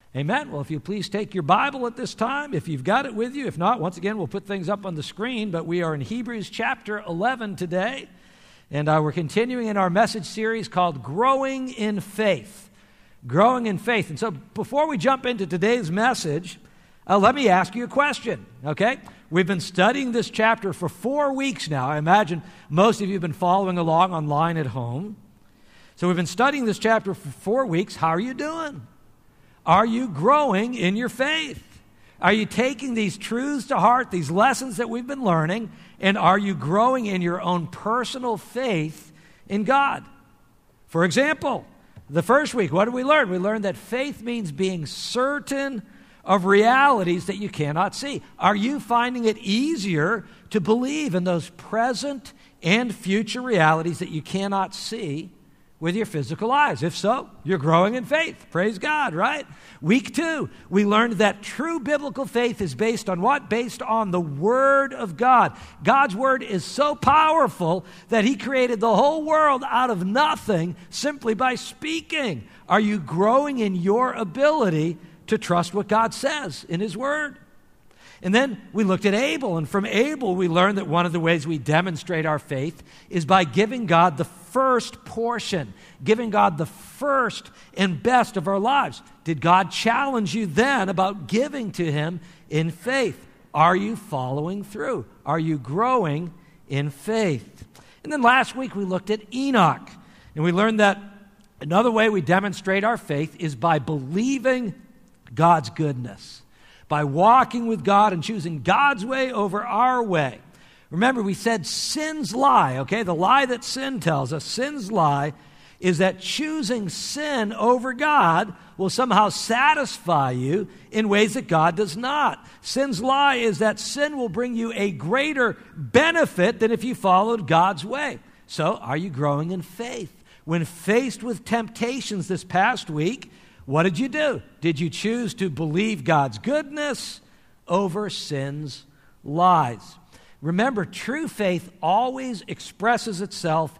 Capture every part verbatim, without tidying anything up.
Amen. Well, if you please take your Bible at this time, if you've got it with you. If not, once again, we'll put things up on the screen. But we are in Hebrews chapter eleven today. And uh, we're continuing in our message series called Growing in Faith. Growing in Faith. And so before we jump into today's message, uh, let me ask you a question, okay? We've been studying this chapter for four weeks now. I imagine most of you have been following along online at home. So we've been studying this chapter for four weeks. How are you doing? Are you growing in your faith? Are you taking these truths to heart, these lessons that we've been learning, and are you growing in your own personal faith in God? For example, the first week, what did we learn? We learned that faith means being certain of realities that you cannot see. Are you finding it easier to believe in those present and future realities that you cannot see with your physical eyes? If so, you're growing in faith. Praise God, right? Week two, we learned that true biblical faith is based on what? Based on the Word of God. God's Word is so powerful that He created the whole world out of nothing simply by speaking. Are you growing in your ability to trust what God says in His Word? And then we looked at Abel, and from Abel we learned that one of the ways we demonstrate our faith is by giving God the first portion, giving God the first and best of our lives. Did God challenge you then about giving to Him in faith? Are you following through? Are you growing in faith? And then last week we looked at Enoch, and we learned that another way we demonstrate our faith is by believing God's goodness, by walking with God and choosing God's way over our way. Remember, we said sin's lie, okay? The lie that sin tells us, sin's lie, is that choosing sin over God will somehow satisfy you in ways that God does not. Sin's lie is that sin will bring you a greater benefit than if you followed God's way. So, are you growing in faith? When faced with temptations this past week, what did you do? Did you choose to believe God's goodness over sin's lies? Remember, true faith always expresses itself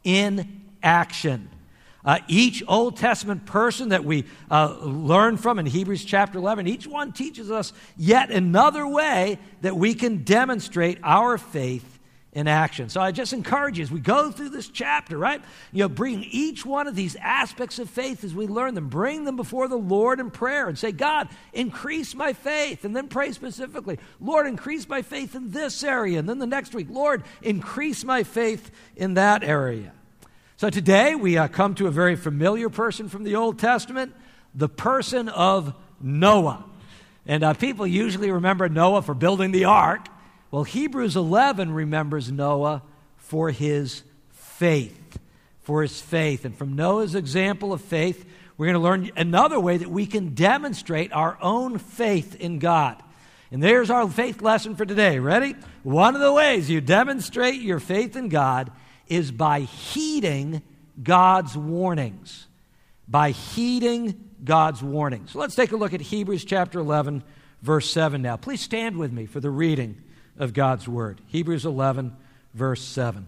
in action. Uh, each Old Testament person that we uh, learn from in Hebrews chapter eleven, each one teaches us yet another way that we can demonstrate our faith in action. So I just encourage you as we go through this chapter, right? You know, bring each one of these aspects of faith as we learn them, bring them before the Lord in prayer and say, God, increase my faith. And then pray specifically, Lord, increase my faith in this area. And then the next week, Lord, increase my faith in that area. So today we uh, come to a very familiar person from the Old Testament, the person of Noah. And uh, people usually remember Noah for building the ark. Well, Hebrews eleven remembers Noah for his faith, for his faith. And from Noah's example of faith, we're going to learn another way that we can demonstrate our own faith in God. And there's our faith lesson for today. Ready? One of the ways you demonstrate your faith in God is by heeding God's warnings. By heeding God's warnings. So let's take a look at Hebrews chapter eleven, verse seven now. Please stand with me for the reading of God's Word. Hebrews eleven, verse seven.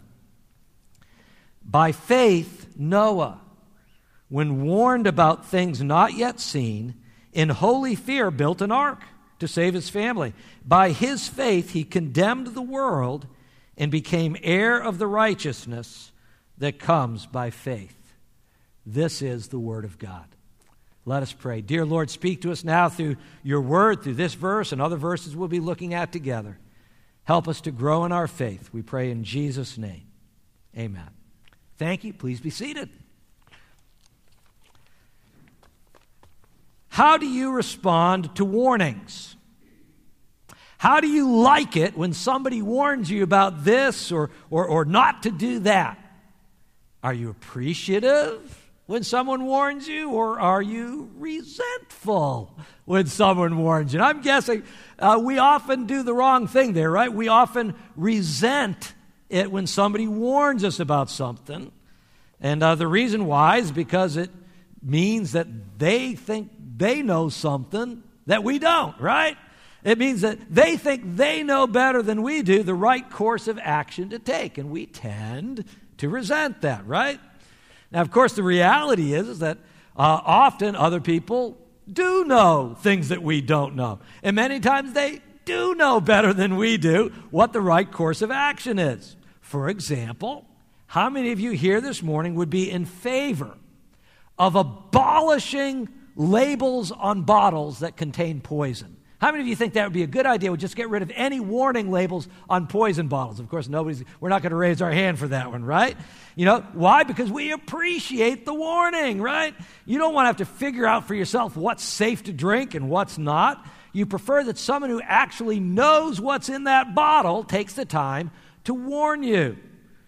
By faith, Noah, when warned about things not yet seen, in holy fear built an ark to save his family. By his faith, he condemned the world and became heir of the righteousness that comes by faith. This is the Word of God. Let us pray. Dear Lord, speak to us now through your Word, through this verse and other verses we'll be looking at together. Help us to grow in our faith. We pray in Jesus' name. Amen. Thank you. Please be seated. How do you respond to warnings? How do you like it when somebody warns you about this or, or, or not to do that? Are you appreciative when someone warns you, or are you resentful when someone warns you? And I'm guessing uh, we often do the wrong thing there, right? We often resent it when somebody warns us about something. And uh, the reason why is because it means that they think they know something that we don't, right? It means that they think they know better than we do the right course of action to take. And we tend to resent that, right? Now, of course, the reality is, is that uh, often other people do know things that we don't know. And many times they do know better than we do what the right course of action is. For example, how many of you here this morning would be in favor of abolishing labels on bottles that contain poison? How many of you think that would be a good idea? We'd just get rid of any warning labels on poison bottles. Of course, nobody's, we're not going to raise our hand for that one, right? You know, why? Because we appreciate the warning, right? You don't want to have to figure out for yourself what's safe to drink and what's not. You prefer that someone who actually knows what's in that bottle takes the time to warn you.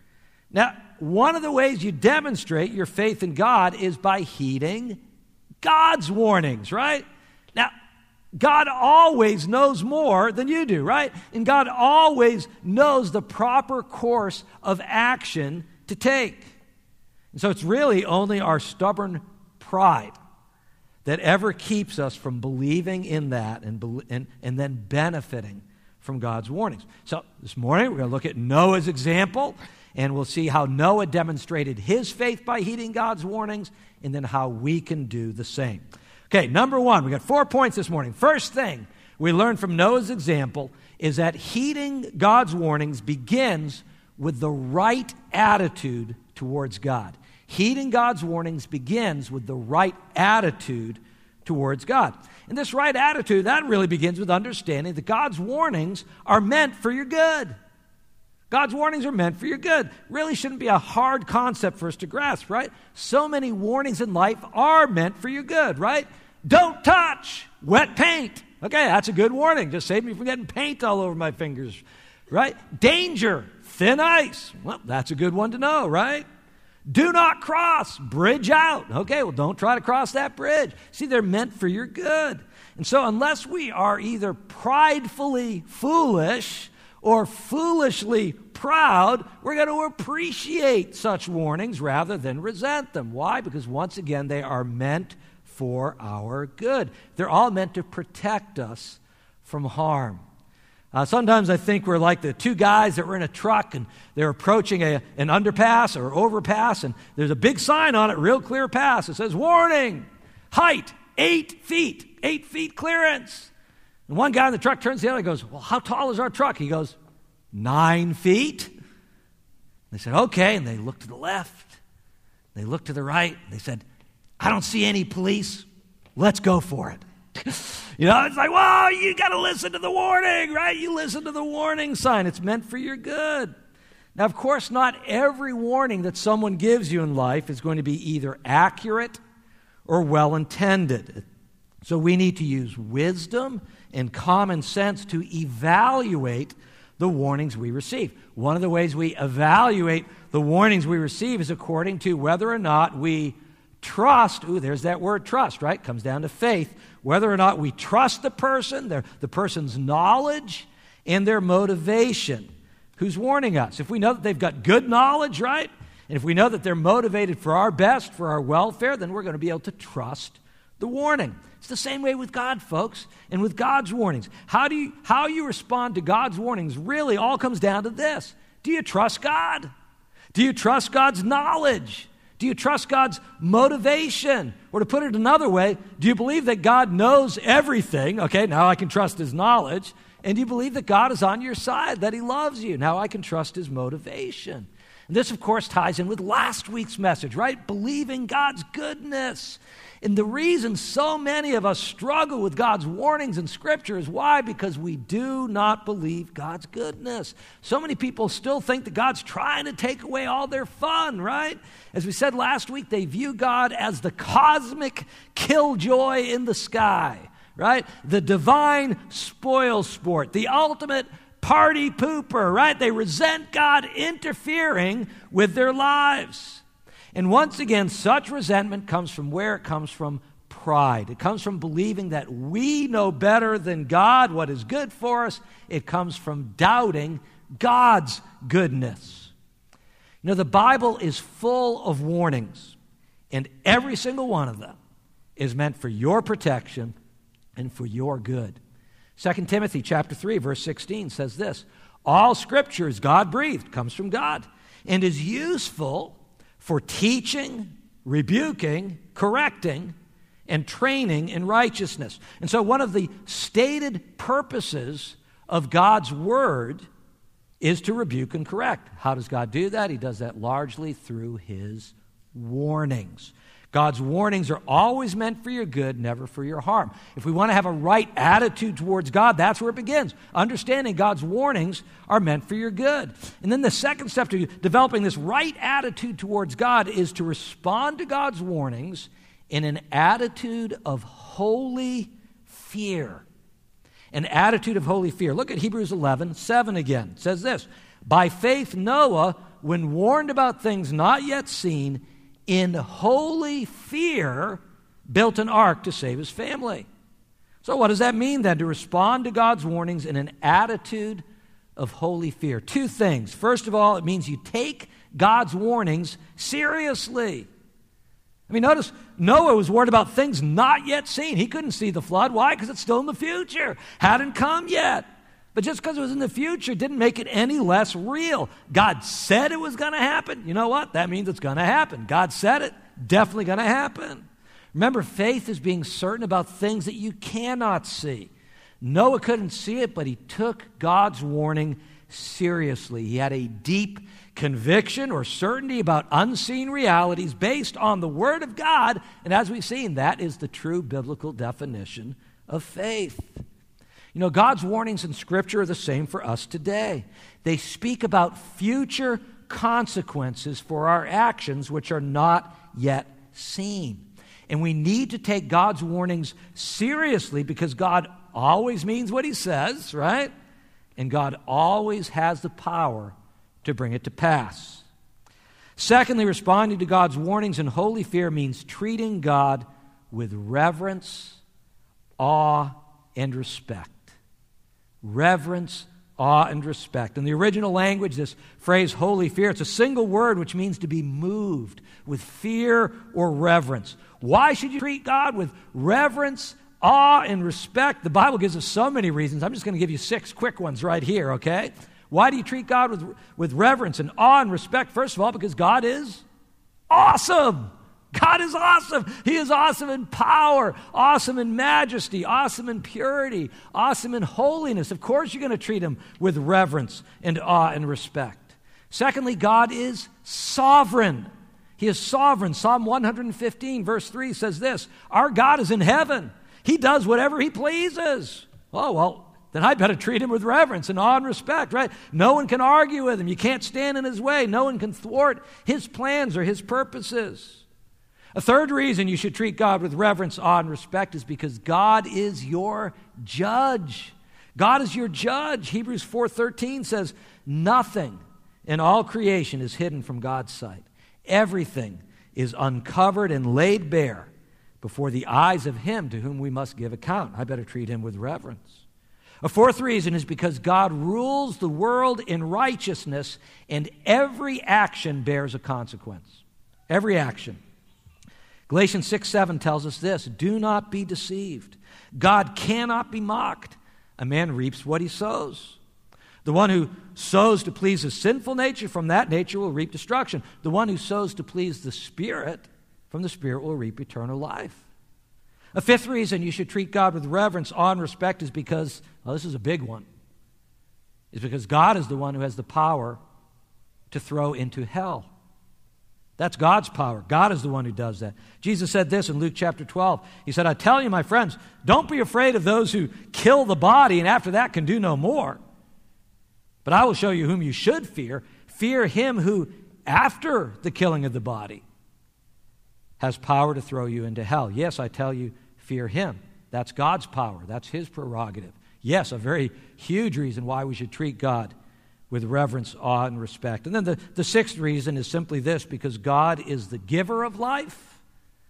Now, one of the ways you demonstrate your faith in God is by heeding God's warnings, right? Now, God always knows more than you do, right? And God always knows the proper course of action to take. And so it's really only our stubborn pride that ever keeps us from believing in that and, and, and then benefiting from God's warnings. So this morning we're going to look at Noah's example, and we'll see how Noah demonstrated his faith by heeding God's warnings, and then how we can do the same. Okay, number one, we got four points this morning. First thing we learn from Noah's example is that heeding God's warnings begins with the right attitude towards God. Heeding God's warnings begins with the right attitude towards God. And this right attitude, that really begins with understanding that God's warnings are meant for your good. God's warnings are meant for your good. Really shouldn't be a hard concept for us to grasp, right? So many warnings in life are meant for your good, right? Don't touch wet paint. Okay, that's a good warning. Just save me from getting paint all over my fingers, right? Danger, thin ice. Well, that's a good one to know, right? Do not cross, bridge out. Okay, well, don't try to cross that bridge. See, they're meant for your good. And so unless we are either pridefully foolish or foolishly proud, we're going to appreciate such warnings rather than resent them. Why? Because once again, they are meant for our good. They're all meant to protect us from harm. Uh, sometimes I think we're like the two guys that were in a truck and they're approaching a, an underpass or overpass, and there's a big sign on it, real clear pass. It says, warning, height, eight feet, eight feet clearance. And one guy in the truck turns to the other and goes, well, how tall is our truck? He goes, nine feet. They said, okay. And they looked to the left. They looked to the right. And they said, I don't see any police. Let's go for it. You know, it's like, well, you got to listen to the warning, right? You listen to the warning sign. It's meant for your good. Now, of course, not every warning that someone gives you in life is going to be either accurate or well-intended. So we need to use wisdom and common sense to evaluate the warnings we receive. One of the ways we evaluate the warnings we receive is according to whether or not we trust. Ooh, there's that word trust, right? Comes down to faith. Whether or not we trust the person, their, the person's knowledge, and their motivation. Who's warning us? If we know that they've got good knowledge, right? And if we know that they're motivated for our best, for our welfare, then we're going to be able to trust the warning. It's the same way with God, folks, and with God's warnings. How do you, how you respond to God's warnings really all comes down to this. Do you trust God? Do you trust God's knowledge? Do you trust God's motivation? Or to put it another way, do you believe that God knows everything? Okay, now I can trust His knowledge. And do you believe that God is on your side, that He loves you? Now I can trust His motivation. And this, of course, ties in with last week's message, right? Believing God's goodness. And the reason so many of us struggle with God's warnings in Scripture is why? Because we do not believe God's goodness. So many people still think that God's trying to take away all their fun, right? As we said last week, they view God as the cosmic killjoy in the sky, right? The divine spoil sport, the ultimate party pooper, right? They resent God interfering with their lives. And once again, such resentment comes from where? It comes from pride. It comes from believing that we know better than God what is good for us. It comes from doubting God's goodness. You know, the Bible is full of warnings, and every single one of them is meant for your protection and for your good. Second Timothy chapter three, verse sixteen says this, all Scripture is God-breathed, comes from God, and is useful for teaching, rebuking, correcting, and training in righteousness. And so one of the stated purposes of God's word is to rebuke and correct. How does God do that? He does that largely through his warnings. God's warnings are always meant for your good, never for your harm. If we want to have a right attitude towards God, that's where it begins. Understanding God's warnings are meant for your good. And then the second step to developing this right attitude towards God is to respond to God's warnings in an attitude of holy fear. An attitude of holy fear. Look at Hebrews eleven seven again. It says this, by faith Noah, when warned about things not yet seen, in holy fear, built an ark to save his family. So what does that mean then, to respond to God's warnings in an attitude of holy fear? Two things. First of all, it means you take God's warnings seriously. I mean, notice Noah was warned about things not yet seen. He couldn't see the flood. Why? Because it's still in the future. Hadn't come yet. But just because it was in the future didn't make it any less real. God said it was going to happen. You know what? That means it's going to happen. God said it. Definitely going to happen. Remember, faith is being certain about things that you cannot see. Noah couldn't see it, but he took God's warning seriously. He had a deep conviction or certainty about unseen realities based on the Word of God. And as we've seen, that is the true biblical definition of faith. You know, God's warnings in Scripture are the same for us today. They speak about future consequences for our actions which are not yet seen. And we need to take God's warnings seriously because God always means what he says, right? And God always has the power to bring it to pass. Secondly, responding to God's warnings in holy fear means treating God with reverence, awe, and respect. Reverence, awe, and respect. In the original language, this phrase, holy fear, it's a single word which means to be moved with fear or reverence. Why should you treat God with reverence, awe, and respect? The Bible gives us so many reasons. I'm just going to give you six quick ones right here, okay? Why do you treat God with, with reverence and awe and respect? First of all, because God is awesome. God is awesome. He is awesome in power, awesome in majesty, awesome in purity, awesome in holiness. Of course you're going to treat him with reverence and awe and respect. Secondly, God is sovereign. He is sovereign. Psalm one fifteen verse three says this, our God is in heaven. He does whatever he pleases. Oh, well, then I better treat him with reverence and awe and respect, right? No one can argue with him. You can't stand in his way. No one can thwart his plans or his purposes. A third reason you should treat God with reverence, awe, and respect is because God is your judge. God is your judge. Hebrews four thirteen says, nothing in all creation is hidden from God's sight. Everything is uncovered and laid bare before the eyes of him to whom we must give account. I better treat him with reverence. A fourth reason is because God rules the world in righteousness, and every action bears a consequence. Every action. Galatians six seven tells us this, do not be deceived. God cannot be mocked. A man reaps what he sows. The one who sows to please his sinful nature, from that nature will reap destruction. The one who sows to please the Spirit, from the Spirit will reap eternal life. A fifth reason you should treat God with reverence, awe, and respect is because, well, this is a big one, is because God is the one who has the power to throw into hell. That's God's power. God is the one who does that. Jesus said this in Luke chapter twelve. He said, I tell you, my friends, don't be afraid of those who kill the body and after that can do no more. But I will show you whom you should fear. Fear him who, after the killing of the body, has power to throw you into hell. Yes, I tell you, fear him. That's God's power. That's his prerogative. Yes, a very huge reason why we should treat God with reverence, awe, and respect. And then the, the sixth reason is simply this, because God is the giver of life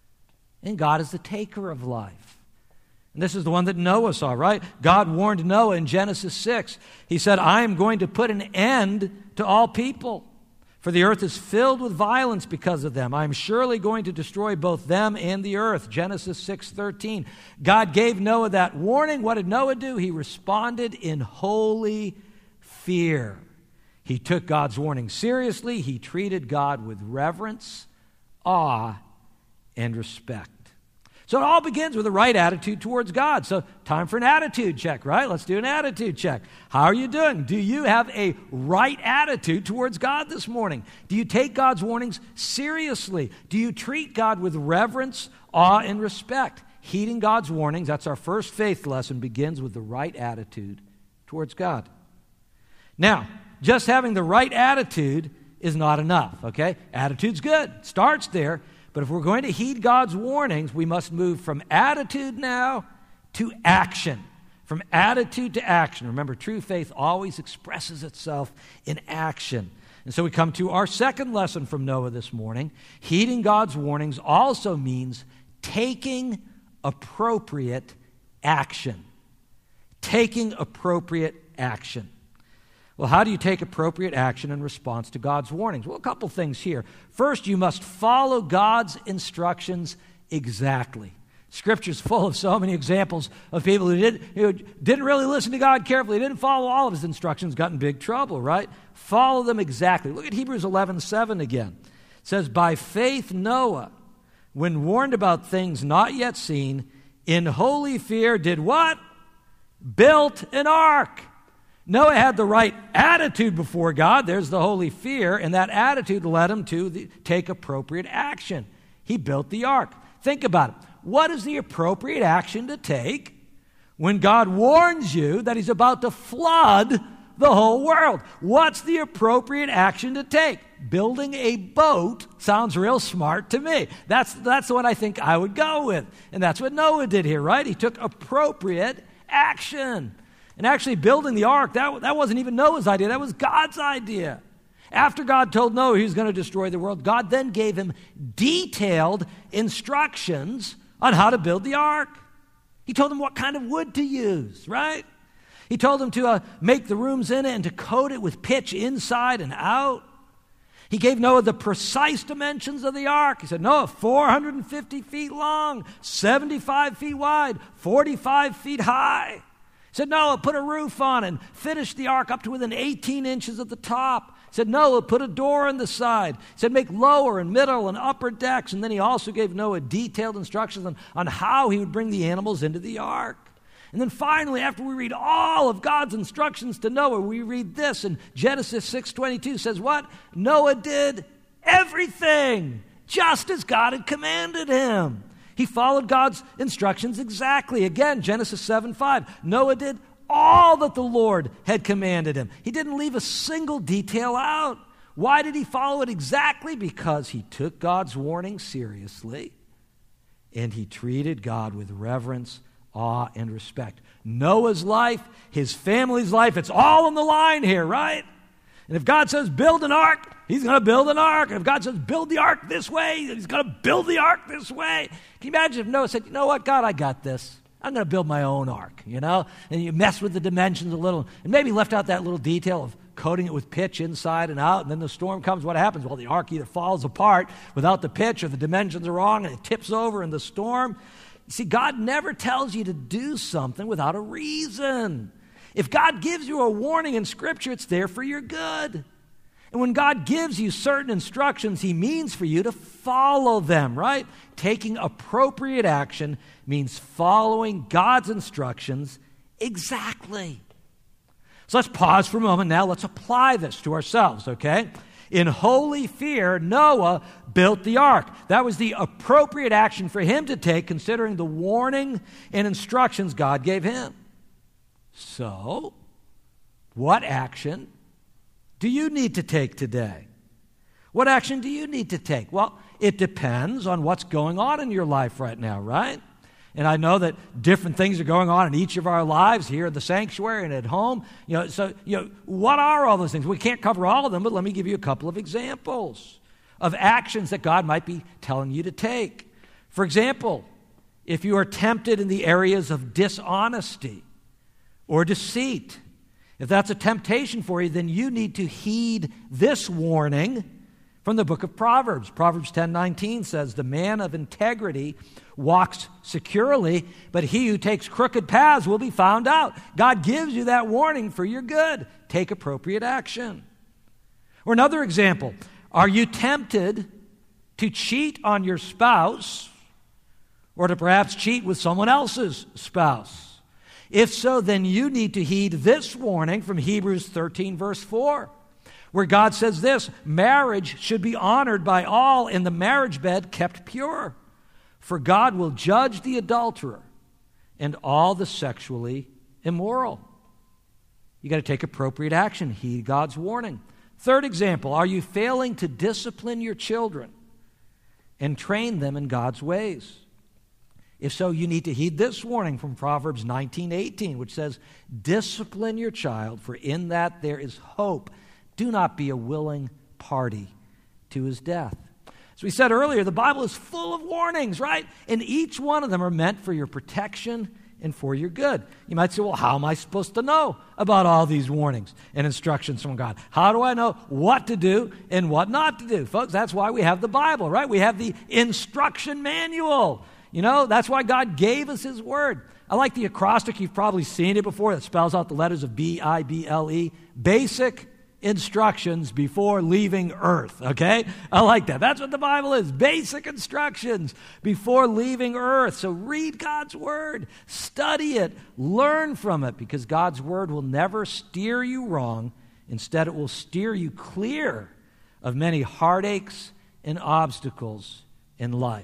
and God is the taker of life. And this is the one that Noah saw, right? God warned Noah in Genesis six. He said, I am going to put an end to all people, for the earth is filled with violence because of them. I am surely going to destroy both them and the earth. Genesis six thirteen. God gave Noah that warning. What did Noah do? He responded in holy fear. He took God's warning seriously. He treated God with reverence, awe, and respect. So it all begins with a right attitude towards God. So time for an attitude check, right? Let's do an attitude check. How are you doing? Do you have a right attitude towards God this morning? Do you take God's warnings seriously? Do you treat God with reverence, awe, and respect? Heeding God's warnings, that's our first faith lesson, begins with the right attitude towards God. Now, just having the right attitude is not enough, okay? Attitude's good. Starts there. But if we're going to heed God's warnings, we must move from attitude now to action. From attitude to action. Remember, true faith always expresses itself in action. And so we come to our second lesson from Noah this morning. Heeding God's warnings also means taking appropriate action. Taking appropriate action. Well, how do you take appropriate action in response to God's warnings? Well, a couple things here. First, you must follow God's instructions exactly. Scripture's full of so many examples of people who, did, who didn't really listen to God carefully, didn't follow all of his instructions, got in big trouble, right? Follow them exactly. Look at Hebrews eleven seven again. It says, by faith Noah, when warned about things not yet seen, in holy fear did what? Built an ark. Noah had the right attitude before God. There's the holy fear, and that attitude led him to the, take appropriate action. He built the ark. Think about it. What is the appropriate action to take when God warns you that he's about to flood the whole world? What's the appropriate action to take? Building a boat sounds real smart to me. That's, that's what I think I would go with. And that's what Noah did here, right? He took appropriate action. And actually building the ark, that, that wasn't even Noah's idea. That was God's idea. After God told Noah he was going to destroy the world, God then gave him detailed instructions on how to build the ark. He told him what kind of wood to use, right? He told him to uh, make the rooms in it and to coat it with pitch inside and out. He gave Noah the precise dimensions of the ark. He said, Noah, four hundred fifty feet long, seventy-five feet wide, forty-five feet high. He said, Noah, put a roof on and finish the ark up to within eighteen inches of the top. He said, Noah, put a door in the side. He said, make lower and middle and upper decks. And then he also gave Noah detailed instructions on, on how he would bring the animals into the ark. And then finally, after we read all of God's instructions to Noah, we read this in Genesis six twenty-two says what? Noah did everything just as God had commanded him. He followed God's instructions exactly. Again, Genesis seven five. Noah did all that the Lord had commanded him. He didn't leave a single detail out. Why did he follow it exactly? Because he took God's warning seriously and he treated God with reverence, awe, and respect. Noah's life, his family's life, it's all on the line here, right? And if God says build an ark, he's going to build an ark. And if God says build the ark this way, he's going to build the ark this way. Can you imagine if Noah said, you know what, God, I got this. I'm going to build my own ark, you know? And you mess with the dimensions a little. And maybe left out that little detail of coating it with pitch inside and out. And then the storm comes. What happens? Well, the ark either falls apart without the pitch or the dimensions are wrong and it tips over in the storm. See, God never tells you to do something without a reason. If God gives you a warning in Scripture, it's there for your good. And when God gives you certain instructions, he means for you to follow them, right? Taking appropriate action means following God's instructions exactly. So let's pause for a moment now. Let's apply this to ourselves, okay? In holy fear, Noah built the ark. That was the appropriate action for him to take, considering the warning and instructions God gave him. So, what action do you need to take today? What action do you need to take? Well, it depends on what's going on in your life right now, right? And I know that different things are going on in each of our lives here in the sanctuary and at home. You know, so, you know, what are all those things? We can't cover all of them, but let me give you a couple of examples of actions that God might be telling you to take. For example, if you are tempted in the areas of dishonesty or deceit, if that's a temptation for you, then you need to heed this warning from the book of Proverbs. Proverbs ten nineteen says, the man of integrity walks securely, but he who takes crooked paths will be found out. God gives you that warning for your good. Take appropriate action. Or another example, are you tempted to cheat on your spouse or to perhaps cheat with someone else's spouse? If so, then you need to heed this warning from Hebrews thirteen, verse four, where God says this: marriage should be honored by all, and the marriage bed kept pure. For God will judge the adulterer and all the sexually immoral. You got to take appropriate action. Heed God's warning. Third example, are you failing to discipline your children and train them in God's ways? If so, you need to heed this warning from Proverbs nineteen eighteen, which says, discipline your child, for in that there is hope. Do not be a willing party to his death. As we said earlier, the Bible is full of warnings, right? And each one of them are meant for your protection and for your good. You might say, well, how am I supposed to know about all these warnings and instructions from God? How do I know what to do and what not to do? Folks, that's why we have the Bible, right? We have the instruction manual. You know, that's why God gave us his word. I like the acrostic. You've probably seen it before. That spells out the letters of B I B L E. Basic instructions before leaving earth, okay? I like that. That's what the Bible is. Basic instructions before leaving earth. So read God's word, study it, learn from it, because God's word will never steer you wrong. Instead, it will steer you clear of many heartaches and obstacles in life.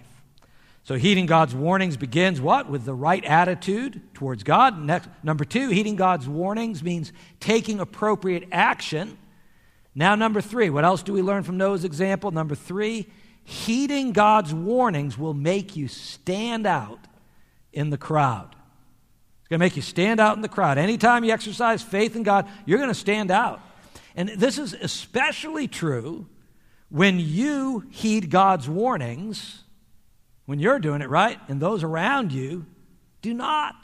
So heeding God's warnings begins what? With the right attitude towards God. Next, number two, heeding God's warnings means taking appropriate action. Now, number three, what else do we learn from Noah's example? Number three, heeding God's warnings will make you stand out in the crowd. It's going to make you stand out in the crowd. Anytime you exercise faith in God, you're going to stand out. And this is especially true when you heed God's warnings, when you're doing it right, and those around you do not.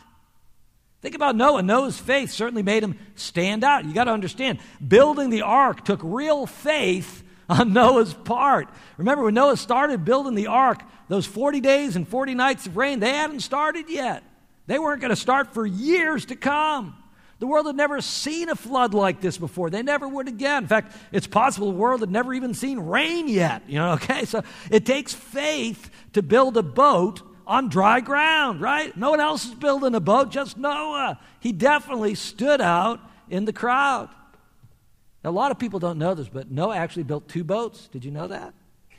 Think about Noah. Noah's faith certainly made him stand out. You got to understand, building the ark took real faith on Noah's part. Remember, when Noah started building the ark, those forty days and forty nights of rain, they hadn't started yet. They weren't going to start for years to come. The world had never seen a flood like this before. They never would again. In fact, it's possible the world had never even seen rain yet. You know, okay? So it takes faith to build a boat on dry ground, right? No one else is building a boat, just Noah. He definitely stood out in the crowd. Now, a lot of people don't know this, but Noah actually built two boats. Did you know that?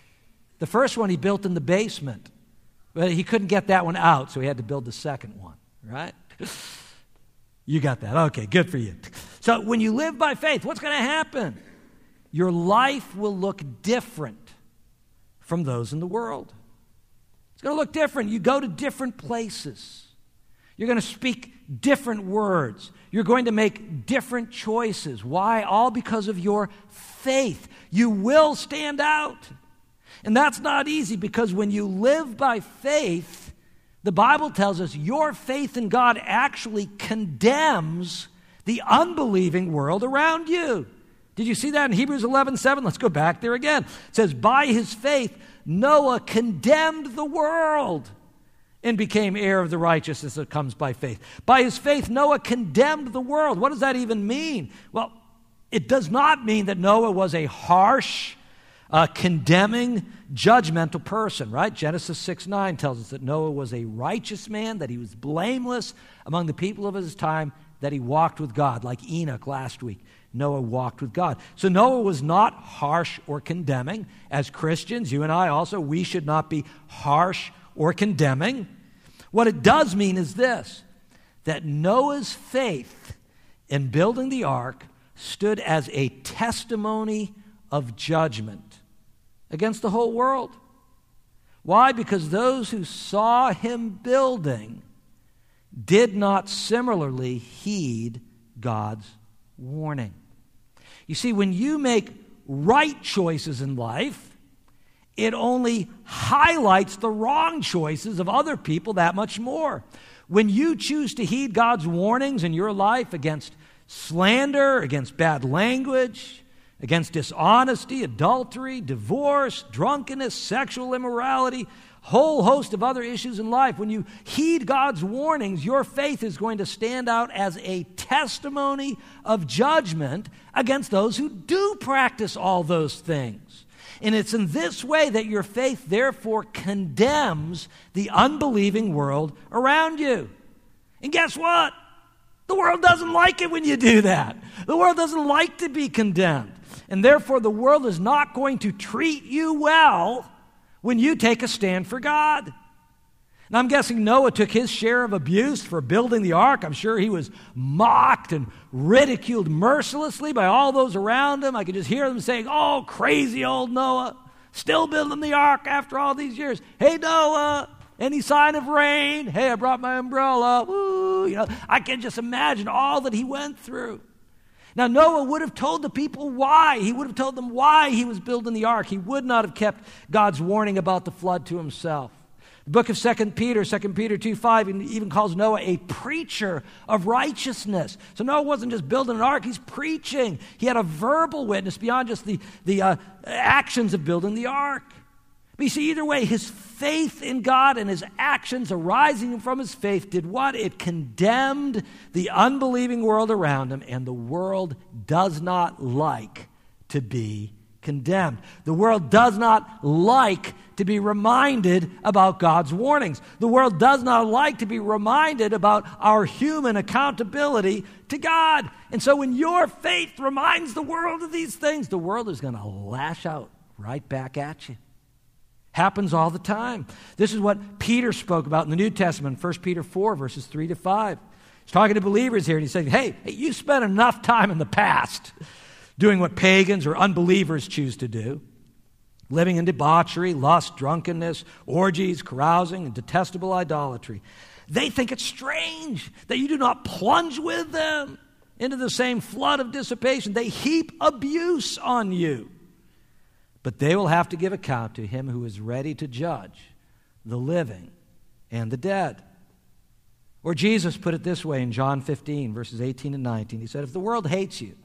The first one he built in the basement, but he couldn't get that one out, so he had to build the second one, right? You got that. Okay, good for you. So when you live by faith, what's going to happen? Your life will look different from those in the world. It's going to look different. You go to different places. You're going to speak different words. You're going to make different choices. Why? All because of your faith. You will stand out. And that's not easy, because when you live by faith, the Bible tells us your faith in God actually condemns the unbelieving world around you. Did you see that in Hebrews eleven seven? Let's go back there again. It says, by his faith, Noah condemned the world and became heir of the righteousness that comes by faith. By his faith, Noah condemned the world. What does that even mean? Well, it does not mean that Noah was a harsh, uh, condemning, judgmental person, right? Genesis six nine tells us that Noah was a righteous man, that he was blameless among the people of his time, that he walked with God, like Enoch last week. Noah walked with God. So Noah was not harsh or condemning. As Christians, you and I also, we should not be harsh or condemning. What it does mean is this, that Noah's faith in building the ark stood as a testimony of judgment against the whole world. Why? Because those who saw him building did not similarly heed God's warning. You see, when you make right choices in life, it only highlights the wrong choices of other people that much more. When you choose to heed God's warnings in your life against slander, against bad language, against dishonesty, adultery, divorce, drunkenness, sexual immorality, whole host of other issues in life, when you heed God's warnings, your faith is going to stand out as a testimony of judgment against those who do practice all those things. And it's in this way that your faith therefore condemns the unbelieving world around you. And guess what? The world doesn't like it when you do that. The world doesn't like to be condemned. And therefore, the world is not going to treat you well when you take a stand for God. Now, I'm guessing Noah took his share of abuse for building the ark. I'm sure he was mocked and ridiculed mercilessly by all those around him. I could just hear them saying, "Oh, crazy old Noah, still building the ark after all these years. Hey, Noah, any sign of rain? Hey, I brought my umbrella." Woo, you know, I can just imagine all that he went through. Now, Noah would have told the people why. He would have told them why he was building the ark. He would not have kept God's warning about the flood to himself. The book of Second Peter, Second Peter two five, even calls Noah a preacher of righteousness. So Noah wasn't just building an ark, he's preaching. He had a verbal witness beyond just the, the uh, actions of building the ark. But you see, either way, his faith in God and his actions arising from his faith did what? It condemned the unbelieving world around him, and the world does not like to be condemned. The world does not like to be reminded about God's warnings. The world does not like to be reminded about our human accountability to God. And so when your faith reminds the world of these things, the world is going to lash out right back at you. Happens all the time. This is what Peter spoke about in the New Testament, First Peter four, verses three to five. He's talking to believers here, and he's saying, hey, hey, you spent enough time in the past doing what pagans or unbelievers choose to do, living in debauchery, lust, drunkenness, orgies, carousing, and detestable idolatry. They think it's strange that you do not plunge with them into the same flood of dissipation. They heap abuse on you. But they will have to give account to him who is ready to judge the living and the dead. Or Jesus put it this way in John fifteen, verses eighteen and nineteen. He said, if the world hates you,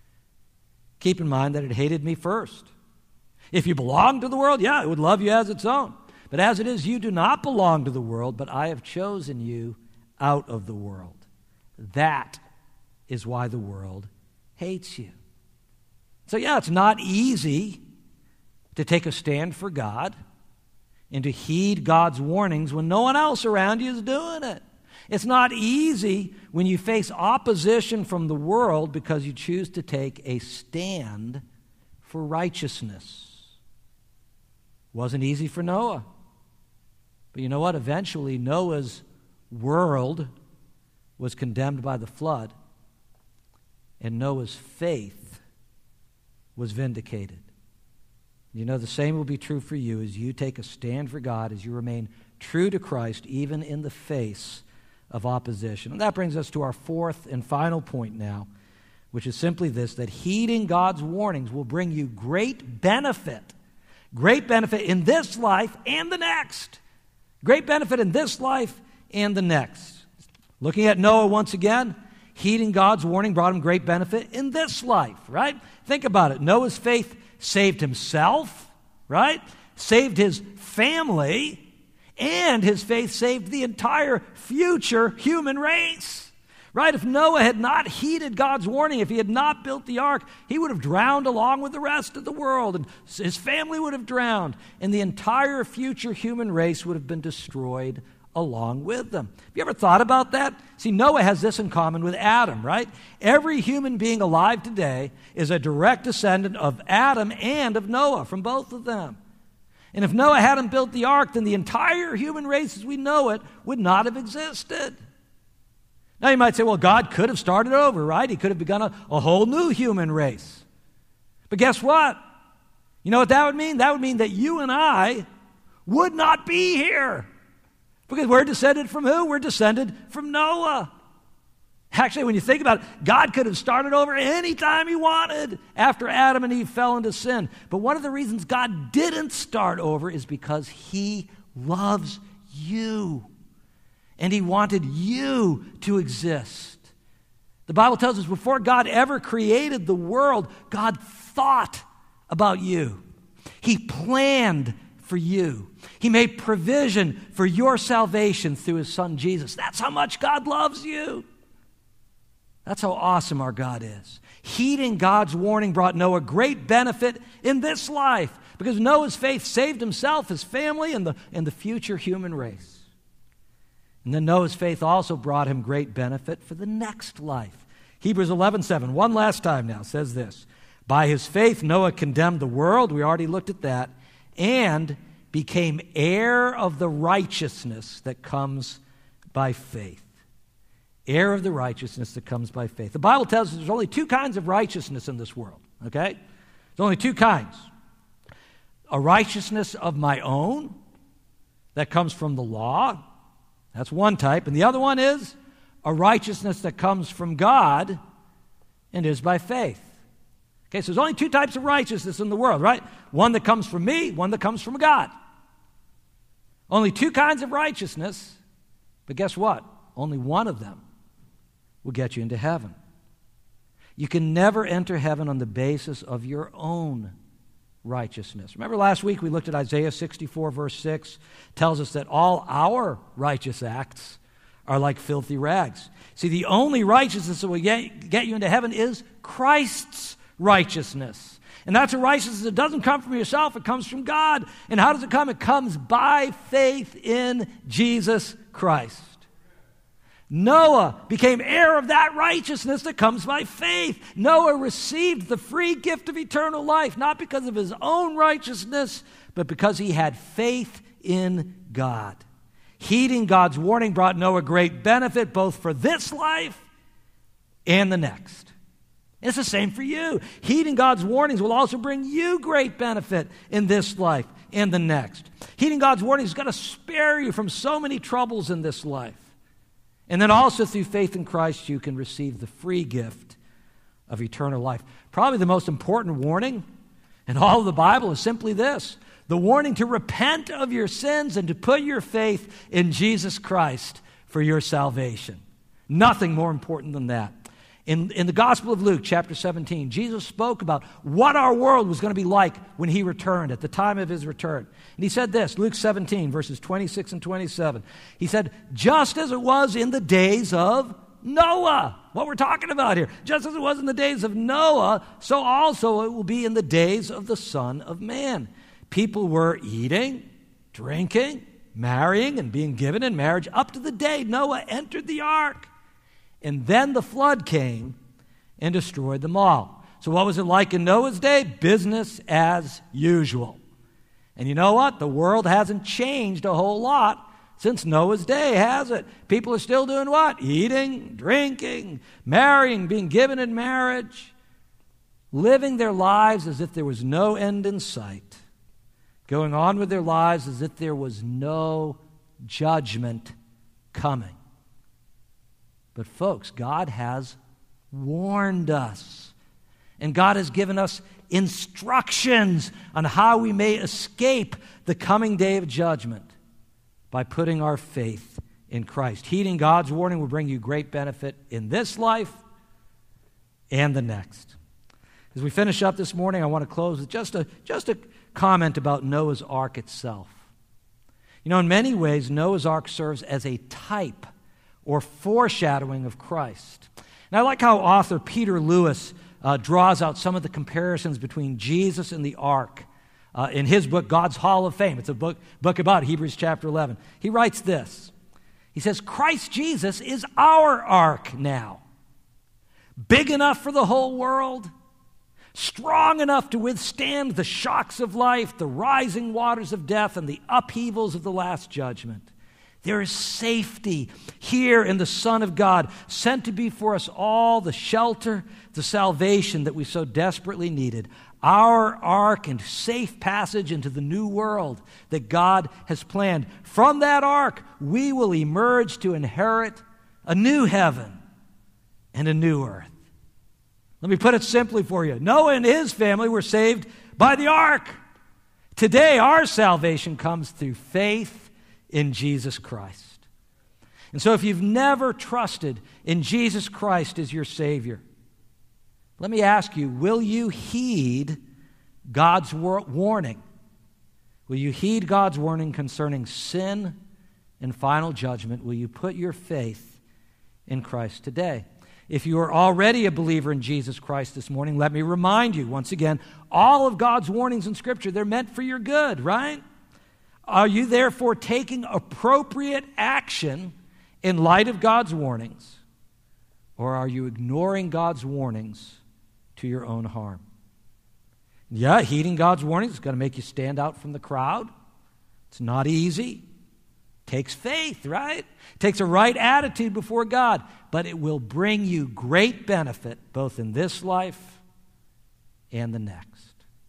keep in mind that it hated me first. If you belong to the world, yeah, it would love you as its own. But as it is, you do not belong to the world, but I have chosen you out of the world. That is why the world hates you. So yeah, it's not easy to take a stand for God and to heed God's warnings when no one else around you is doing it. It's not easy when you face opposition from the world because you choose to take a stand for righteousness. It wasn't easy for Noah. But you know what? Eventually, Noah's world was condemned by the flood, and Noah's faith was vindicated. You know, the same will be true for you as you take a stand for God, as you remain true to Christ, even in the face of opposition. And that brings us to our fourth and final point now, which is simply this, that heeding God's warnings will bring you great benefit. Great benefit in this life and the next. Great benefit in this life and the next. Looking at Noah once again, heeding God's warning brought him great benefit in this life, right? Think about it. Noah's faith saved himself, right? Saved his family, and his faith saved the entire future human race, right? If Noah had not heeded God's warning, if he had not built the ark, he would have drowned along with the rest of the world, and his family would have drowned, and the entire future human race would have been destroyed along with them. Have you ever thought about that? See, Noah has this in common with Adam, right? Every human being alive today is a direct descendant of Adam and of Noah, from both of them. And if Noah hadn't built the ark, then the entire human race as we know it would not have existed. Now you might say, well, God could have started over, right? He could have begun a, a whole new human race. But guess what? You know what that would mean? That would mean that you and I would not be here. Because we're descended from who? We're descended from Noah. Actually, when you think about it, God could have started over any time he wanted after Adam and Eve fell into sin. But one of the reasons God didn't start over is because he loves you. And he wanted you to exist. The Bible tells us before God ever created the world, God thought about you. He planned for you. He made provision for your salvation through his son Jesus. That's how much God loves you. That's how awesome our God is. Heeding God's warning brought Noah great benefit in this life. Because Noah's faith saved himself, his family, and the, and the future human race. And then Noah's faith also brought him great benefit for the next life. Hebrews eleven seven, one last time now, says this. By his faith, Noah condemned the world. We already looked at that. And became heir of the righteousness that comes by faith. Heir of the righteousness that comes by faith. The Bible tells us there's only two kinds of righteousness in this world, okay? There's only two kinds. A righteousness of my own that comes from the law. That's one type. And the other one is a righteousness that comes from God and is by faith. Okay, so there's only two types of righteousness in the world, right? One that comes from me, one that comes from God. Only two kinds of righteousness, but guess what? Only one of them will get you into heaven. You can never enter heaven on the basis of your own righteousness. Remember last week we looked at Isaiah sixty-four, verse six, tells us that all our righteous acts are like filthy rags. See, the only righteousness that will get, get you into heaven is Christ's righteousness. And that's a righteousness that doesn't come from yourself, it comes from God. And how does it come? It comes by faith in Jesus Christ. Noah became heir of that righteousness that comes by faith. Noah received the free gift of eternal life, not because of his own righteousness, but because he had faith in God. Heeding God's warning brought Noah great benefit both for this life and the next. It's the same for you. Heeding God's warnings will also bring you great benefit in this life and the next. Heeding God's warnings is going to spare you from so many troubles in this life. And then also through faith in Christ, you can receive the free gift of eternal life. Probably the most important warning in all of the Bible is simply this: the warning to repent of your sins and to put your faith in Jesus Christ for your salvation. Nothing more important than that. In, in the Gospel of Luke, chapter seventeen, Jesus spoke about what our world was going to be like when he returned, at the time of his return. And he said this, Luke seventeen, verses twenty-six and twenty-seven. He said, just as it was in the days of Noah, what we're talking about here, just as it was in the days of Noah, so also it will be in the days of the Son of Man. People were eating, drinking, marrying, and being given in marriage up to the day Noah entered the ark. And then the flood came and destroyed them all. So what was it like in Noah's day? Business as usual. And you know what? The world hasn't changed a whole lot since Noah's day, has it? People are still doing what? Eating, drinking, marrying, being given in marriage, living their lives as if there was no end in sight, going on with their lives as if there was no judgment coming. But folks, God has warned us. And God has given us instructions on how we may escape the coming day of judgment by putting our faith in Christ. Heeding God's warning will bring you great benefit in this life and the next. As we finish up this morning, I want to close with just a, just a comment about Noah's Ark itself. You know, in many ways, Noah's Ark serves as a type or foreshadowing of Christ. And I like how author Peter Lewis uh, draws out some of the comparisons between Jesus and the ark uh, in his book, God's Hall of Fame. It's a book, book about Hebrews chapter eleven. He writes this. He says, Christ Jesus is our ark now. Big enough for the whole world, strong enough to withstand the shocks of life, the rising waters of death, and the upheavals of the last judgment. There is safety here in the Son of God, sent to be for us all the shelter, the salvation that we so desperately needed. Our ark and safe passage into the new world that God has planned. From that ark, we will emerge to inherit a new heaven and a new earth. Let me put it simply for you. Noah and his family were saved by the ark. Today, our salvation comes through faith in Jesus Christ. And so if you've never trusted in Jesus Christ as your Savior, let me ask you, will you heed God's warning? Will you heed God's warning concerning sin and final judgment? Will you put your faith in Christ today? If you are already a believer in Jesus Christ this morning, let me remind you, once again, all of God's warnings in Scripture, they're meant for your good, right? Are you therefore taking appropriate action in light of God's warnings? Or are you ignoring God's warnings to your own harm? Yeah, heeding God's warnings is going to make you stand out from the crowd. It's not easy. Takes faith, right? Takes a right attitude before God, but it will bring you great benefit both in this life and the next.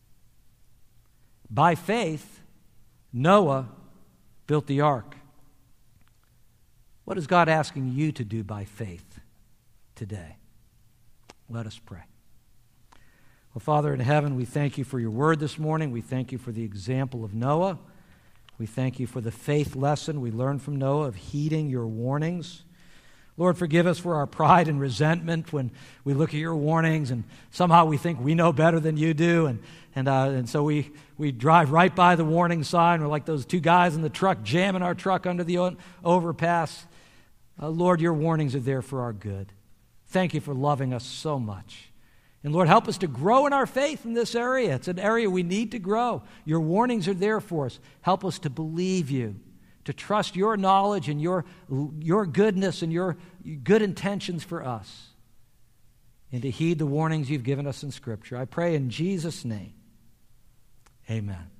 By faith, Noah built the ark. What is God asking you to do by faith today? Let us pray. Well, Father in heaven, we thank you for your word this morning. We thank you for the example of Noah. We thank you for the faith lesson we learned from Noah of heeding your warnings. Lord, forgive us for our pride and resentment when we look at your warnings and somehow we think we know better than you do. And and uh, and so we, we drive right by the warning sign. We're like those two guys in the truck jamming our truck under the o- overpass. Uh, Lord, your warnings are there for our good. Thank you for loving us so much. And Lord, help us to grow in our faith in this area. It's an area we need to grow. Your warnings are there for us. Help us to believe you, to trust your knowledge and your, your goodness and your good intentions for us, and to heed the warnings you've given us in Scripture. I pray in Jesus' name, amen.